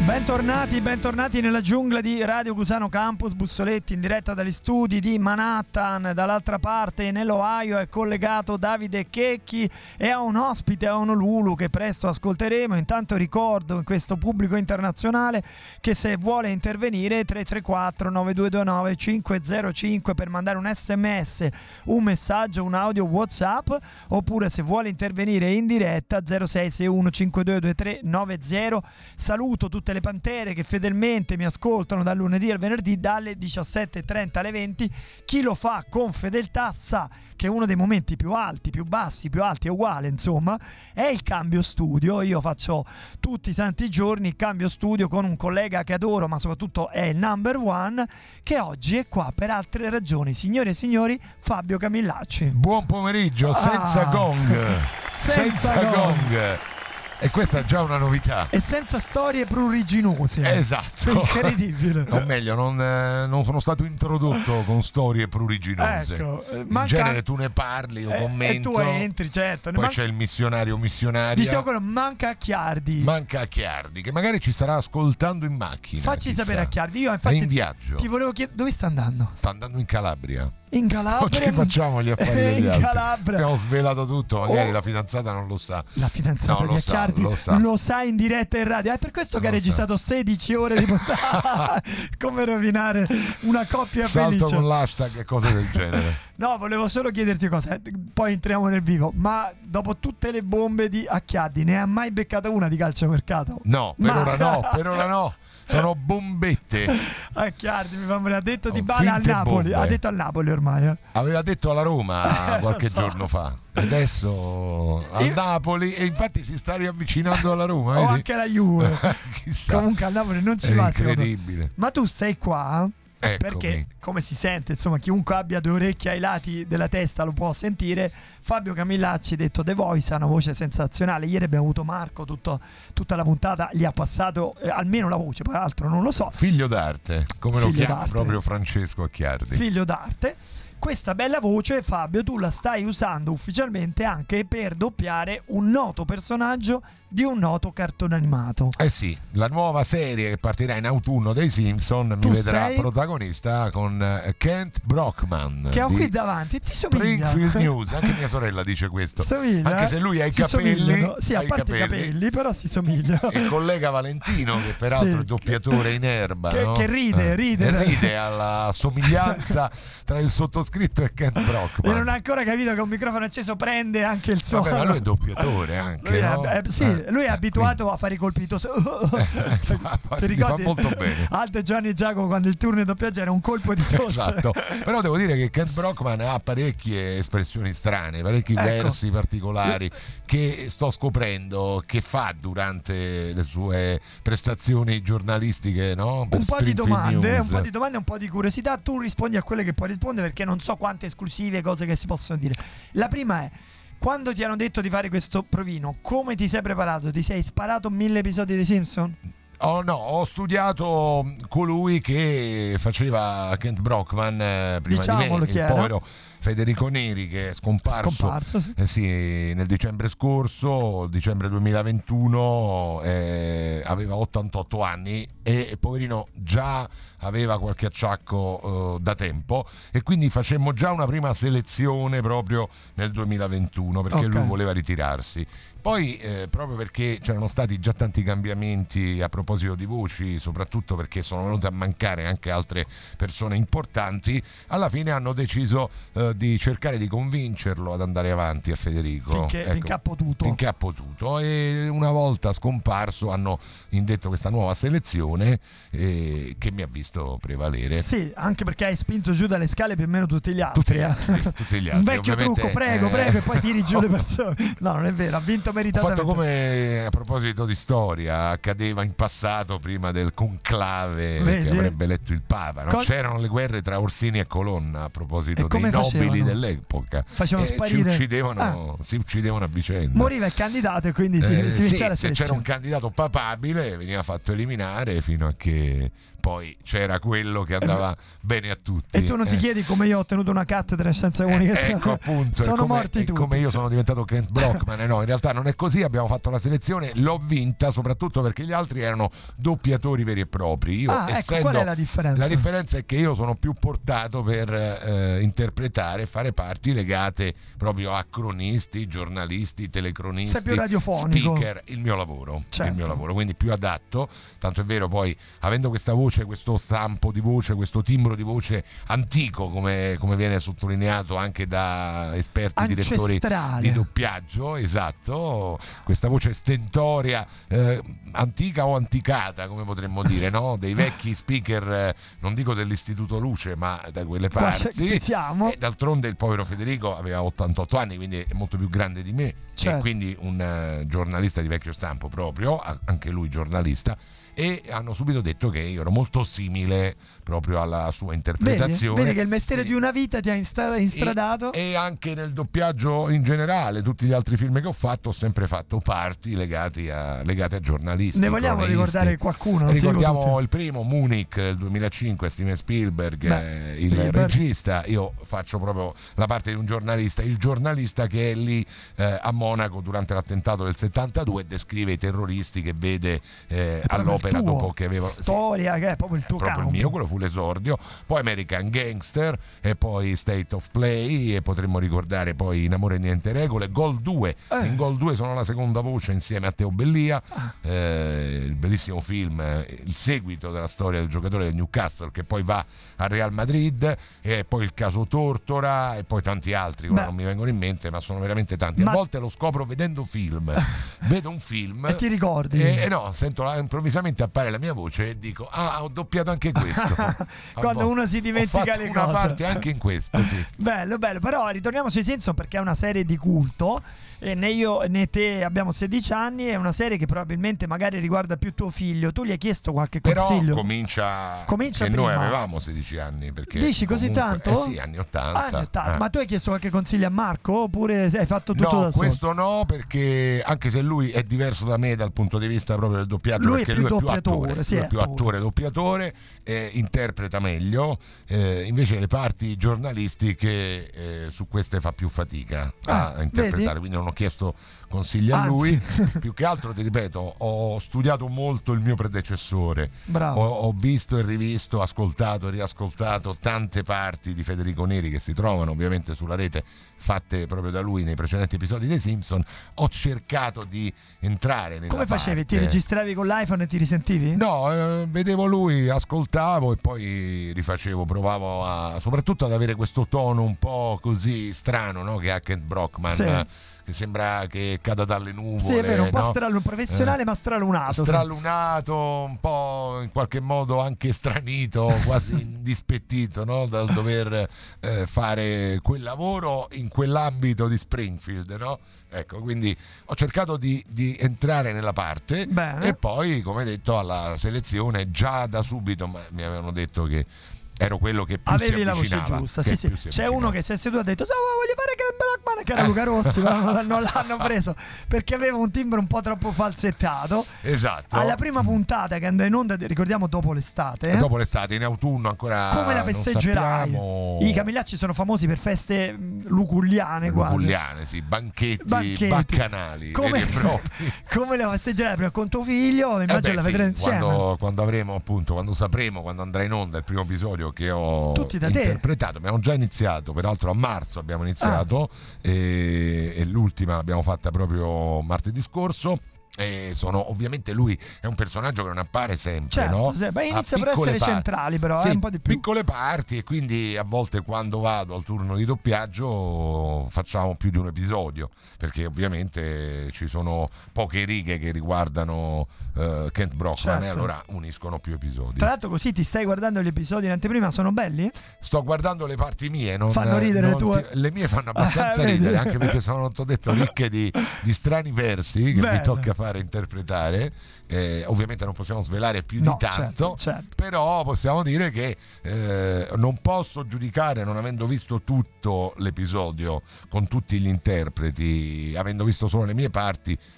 Bentornati nella giungla di Radio Cusano Campus. Bussoletti in diretta dagli studi di Manhattan. Dall'altra parte nell'Ohio è collegato Davide Checchi e ha un ospite, a Honolulu, che presto ascolteremo. Intanto ricordo in questo pubblico internazionale che se vuole intervenire 334 9229 505 per mandare un sms, un messaggio, un audio WhatsApp, oppure se vuole intervenire in diretta 0661 522390. Saluto tutte le pantere che fedelmente mi ascoltano dal lunedì al venerdì dalle 17:30 alle 20. Chi lo fa con fedeltà sa che uno dei momenti più alti, più bassi, più alti è uguale, insomma, è il cambio studio. Io faccio tutti i santi giorni il cambio studio con un collega che adoro, ma soprattutto è il number one, che oggi è qua per altre ragioni. Signore e signori, Fabio Camillacci. Buon pomeriggio, senza gong. Senza gong. E questa è già una novità. E senza storie pruriginose. Esatto. Incredibile. O meglio, non sono stato introdotto con storie pruriginose. Ecco, in genere tu ne parli, io commento. E tu entri, certo. Poi c'è il missionario, missionaria. Diciamo quello, manca a Chiardi. Manca a Chiardi, che magari ci starà ascoltando in macchina. Facci chissà. sapere a Chiardi. Io infatti è in viaggio. Ti volevo chiedere, dove sta andando? Sta andando in Calabria. In Calabria? Non ci facciamo gli affari degli in altri. Calabria. Abbiamo svelato tutto, magari la fidanzata non lo sa. La fidanzata di Chiardi lo sa in diretta in radio. È per questo che ha registrato 16 ore di puntata. Come rovinare una coppia felice. Salto con l'hashtag e cose del genere. No, volevo solo chiederti cosa, poi entriamo nel vivo. Ma dopo tutte le bombe di Acchiardi, ne ha mai beccata una di calciomercato? No, per ora no. Sono bombette. Acchiardi mi fa morire. Ha detto Di Bala al Napoli. Ha detto al Napoli ormai. Aveva detto alla Roma qualche giorno fa. Adesso al Napoli. E infatti si sta riavvicinando alla Roma. O anche alla Juve. Chissà. Comunque al Napoli non ci va. Incredibile. Ma tu sei qua? Eccomi. Perché come si sente, insomma, chiunque abbia due orecchie ai lati della testa lo può sentire. Fabio Camillacci, detto The Voice, ha una voce sensazionale. Ieri abbiamo avuto Marco, tutta la puntata gli ha passato almeno la voce, poi altro non lo so. Figlio d'arte, come lo chiama proprio Francesco Acchiardi. Figlio d'arte. Questa bella voce, Fabio, tu la stai usando ufficialmente anche per doppiare un noto personaggio di un noto cartone animato. Eh sì, la nuova serie che partirà in autunno dei Simpson mi vedrà protagonista con Kent Brockman, che ho qui davanti. Ti somiglia? Springfield News, anche mia sorella dice questo. Somiglia, anche se lui ha i capelli. Sì, a parte i capelli, però si somiglia. Il collega Valentino, che peraltro è doppiatore in erba, che ride alla somiglianza tra il sottoscritto e Kent Brockman. E non ha ancora capito che un microfono acceso prende anche il suono. Vabbè, ma lui è doppiatore anche, lui è abituato a fare i colpi di tosse. Ti ricordi? Fa molto bene. Aldo, Gianni e Giacomo, quando il turno di doppiaggio era un colpo di tosse. Esatto. Però devo dire che Kent Brockman ha parecchie espressioni strane, parecchi versi particolari che sto scoprendo che fa durante le sue prestazioni giornalistiche, no? Per un po' di domande e un po' di curiosità. Tu rispondi a quelle che puoi rispondere, perché non so quante esclusive cose che si possono dire. La prima è: quando ti hanno detto di fare questo provino, come ti sei preparato? Ti sei sparato 1000 episodi di Simpson? Oh no, ho studiato colui che faceva Kent Brockman prima di me, il povero Federico Neri, che è scomparso sì, nel dicembre scorso, dicembre 2021, aveva 88 anni e poverino già aveva qualche acciacco da tempo, e quindi facemmo già una prima selezione proprio nel 2021 perché lui voleva ritirarsi. Poi proprio perché c'erano stati già tanti cambiamenti a proposito di voci, soprattutto perché sono venute a mancare anche altre persone importanti, alla fine hanno deciso di cercare di convincerlo ad andare avanti a Federico. Finché ha potuto. Finché ha potuto. E una volta scomparso hanno indetto questa nuova selezione che mi ha visto prevalere. Sì, anche perché hai spinto giù dalle scale più o meno tutti gli altri. Tutti gli altri. Un vecchio trucco, prego, e poi tiri giù le persone. No, non è vero, ha vinto meritatamente. Ho fatto come, a proposito di storia, accadeva in passato prima del conclave che avrebbe eletto il Papa, no? C'erano le guerre tra Orsini e Colonna a proposito dei nobili dell'epoca. Facevano sparire. Si uccidevano a vicenda. Moriva il candidato e quindi si vinceva la se c'era un candidato papabile veniva fatto eliminare, fino a che poi c'era quello che andava bene a tutti. E tu non ti chiedi come io ho ottenuto una cattedra in scienza comunicazione? Ecco appunto, sono morti tutti. Come io sono diventato Kent Brockman. No, in realtà non non è così, abbiamo fatto la selezione, l'ho vinta soprattutto perché gli altri erano doppiatori veri e propri. Io, ecco, qual è la differenza? La differenza è che io sono più portato per interpretare e fare parti legate proprio a cronisti, giornalisti, telecronisti. Sei più radiofonico. Speaker, il mio lavoro, certo. Il mio lavoro, quindi più adatto, tanto è vero poi avendo questa voce, questo stampo di voce, questo timbro di voce antico come viene sottolineato anche da esperti direttori di doppiaggio, esatto, questa voce stentoria, antica o anticata come potremmo dire, no? Dei vecchi speaker, non dico dell'Istituto Luce ma da quelle parti. Ci siamo. E d'altronde il povero Federico aveva 88 anni, quindi è molto più grande di me, certo. E quindi un giornalista di vecchio stampo proprio, anche lui giornalista, e hanno subito detto che io ero molto simile proprio alla sua interpretazione. Vedi che il mestiere di una vita ti ha instradato. E anche nel doppiaggio in generale, tutti gli altri film che ho sempre fatto parti legate a giornalisti. Ne vogliamo ricordare qualcuno? Ricordiamo il primo, Munich del 2005, Steven Spielberg, il regista. Io faccio proprio la parte di un giornalista, il giornalista che è lì a Monaco durante l'attentato del 72 e descrive i terroristi che vede all'opera dopo che aveva storia, che è proprio il tuo campo. Il mio, quello fu l'esordio, poi American Gangster e poi State of Play, e potremmo ricordare poi In amore e niente regole, Gol 2. In Gol 2 sono la seconda voce insieme a Teo Bellia, il bellissimo film, il seguito della storia del giocatore del Newcastle che poi va al Real Madrid, e poi il caso Tortora e poi tanti altri, non mi vengono in mente, ma sono veramente tanti. A volte lo scopro vedendo film, vedo un film e ti ricordi? No, sento improvvisamente appare la mia voce e dico ho doppiato anche questo. Quando uno si dimentica le cose, ho fatto una parte anche in questo, sì. Bello, però ritorniamo sui Simpson perché è una serie di culto, e né io né te abbiamo 16 anni, è una serie che probabilmente magari riguarda più tuo figlio. Tu gli hai chiesto qualche consiglio? Però comincia che prima. Noi avevamo 16 anni, perché dici così tanto? Sì, anni 80. Ma tu hai chiesto qualche consiglio a Marco oppure hai fatto tutto da solo? No, questo no, perché anche se lui è diverso da me dal punto di vista proprio del doppiaggio, lui perché è più lui è più attore doppiatore, interpreta meglio, invece le parti giornalistiche su queste fa più fatica a interpretare, vedi? Quindi non ho chiesto consigli a lui. Più che altro, ti ripeto, ho studiato molto il mio predecessore. Bravo. Ho visto e rivisto, ascoltato e riascoltato tante parti di Federico Neri che si trovano ovviamente sulla rete, fatte proprio da lui nei precedenti episodi dei Simpson. Ho cercato di entrare nella Come facevi? Ti registravi con l'iPhone e ti risentivi? No, vedevo lui, ascoltavo e poi rifacevo, provavo soprattutto ad avere questo tono un po' così strano, no? Che ha Kent Brockman, sì. Che sembra che cada dalle nuvole. Sì, è vero, un po' professionale, ma stralunato. Un po' in qualche modo anche stranito, quasi indispettito, no? Dal dover fare quel lavoro in quell'ambito di Springfield, no? Ecco, quindi ho cercato di entrare nella parte. Bene. E poi, come detto, alla selezione già da subito mi avevano detto che ero quello che più avevi si avvicinava. La voce giusta, sì. C'è uno che si è seduto e ha detto voglio fare Kent Brockman, che era Luca Rossi, ma non l'hanno preso perché aveva un timbro un po' troppo falsettato. Esatto. Alla prima puntata che andrà in onda, ricordiamo dopo l'estate. Dopo l'estate, in autunno ancora. Come la festeggerai? I Camillacci sono famosi per feste luculliane, sì, banchetti. Baccanali. Come la festeggerai? Con tuo figlio, immagino la vedrai insieme. Quando avremo, appunto, quando andrà in onda il primo episodio che ho interpretato. Abbiamo già iniziato, peraltro a marzo abbiamo iniziato, e l'ultima l'abbiamo fatta proprio martedì scorso. E ovviamente lui è un personaggio che non appare sempre, certo, no? Inizia per essere centrali, però sì, un po' di più. Piccole parti, e quindi a volte quando vado al turno di doppiaggio facciamo più di un episodio, perché ovviamente ci sono poche righe che riguardano Kent Brockman, e allora uniscono più episodi. Tra l'altro, così ti stai guardando gli episodi in anteprima, sono belli? Sto guardando le parti mie, fanno ridere le tue? Le mie fanno abbastanza ridere, anche perché sono, t'ho detto, ricche di strani versi che mi tocca fare interpretare. Ovviamente non possiamo svelare più di tanto, certo. Però possiamo dire che non posso giudicare, non avendo visto tutto l'episodio con tutti gli interpreti, avendo visto solo le mie parti,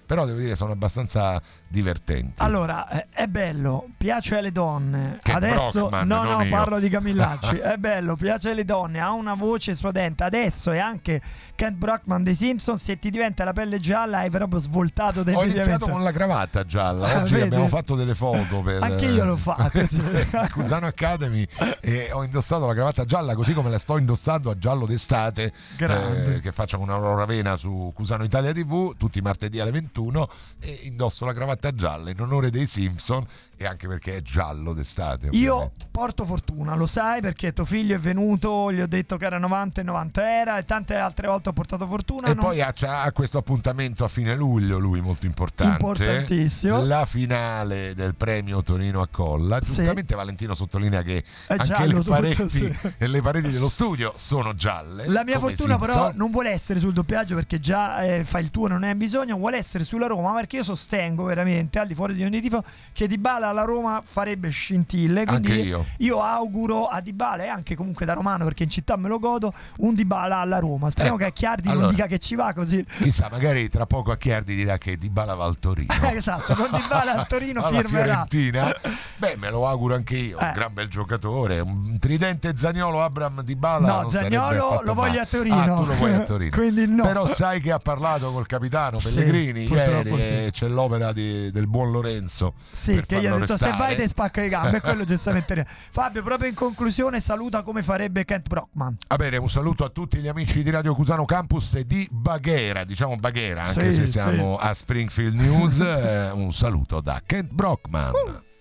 però devo dire sono abbastanza divertenti. Allora, è bello, piace alle donne. Che Adesso Brockman, parlo di Camillacci. È bello, piace alle donne, ha una voce suadente. Adesso è anche Kent Brockman dei Simpsons. Se ti diventa la pelle gialla hai proprio svoltato definitivamente. Ho iniziato con la cravatta gialla. Oggi abbiamo fatto delle foto per anche io l'ho fatto, sì. Cusano Academy, e ho indossato la cravatta gialla così come la sto indossando a giallo d'estate, che faccio con Aurora Vena su Cusano Italia TV tutti i martedì alle 21, e indosso la cravatta gialla in onore dei Simpson e anche perché è giallo d'estate, ovviamente. Io porto fortuna, lo sai, perché tuo figlio è venuto, gli ho detto che era 90 e 90 era, e tante altre volte ho portato fortuna. E poi ha questo appuntamento a fine luglio, lui molto importantissimo, la finale del premio Torino a Colla. Giustamente sì. Valentino sottolinea che è anche le pareti, tutto, sì. e le pareti dello studio sono gialle. La mia fortuna però non vuole essere sul doppiaggio, perché già fa il tuo, non è bisogno, vuole essere sulla Roma, perché io sostengo veramente, al di fuori di ogni tifo, che Dybala alla Roma farebbe scintille, quindi io auguro a Dybala, e anche comunque da romano, perché in città me lo godo, un Dybala alla Roma. Speriamo che Acchiardi non dica che ci va, così chissà, magari tra poco Acchiardi dirà che Dybala va al Torino. Esatto, con Dybala al Torino firmerà. Fiorentina. Beh, me lo auguro anche io, un gran bel giocatore, un tridente Zaniolo, Abram, Dybala. No, Zaniolo lo voglio a Torino. Tu lo vuoi a Torino. Quindi no. Però sai che ha parlato col capitano Pellegrini ieri, c'è l'opera del buon Lorenzo, sì, che gli ha detto restare. Se vai te spacca le gambe. Quello giustamente. Fabio, proprio in conclusione, saluta come farebbe Kent Brockman. Va bene, un saluto a tutti gli amici di Radio Cusano Campus e di Baghera, diciamo Baghera, anche se siamo a Springfield News. Un saluto da Kent Brockman.